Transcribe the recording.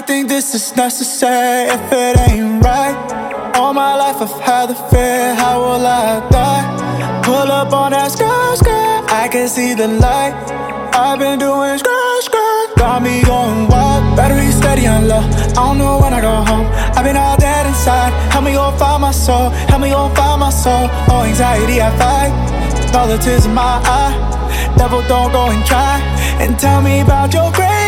think this is necessary if it ain't right. All my life I've had the fear, how will I die? Pull up on that skirt, skirt, I can see the light. I've been doing skirt, skirt, got me going wild. Battery steady on low, I don't know when I go home. I've been all dead inside, help me go find my soul. Help me go find my soul. Oh, anxiety I fight, all the tears in my eye. Devil, don't go and try and tell me about your grace.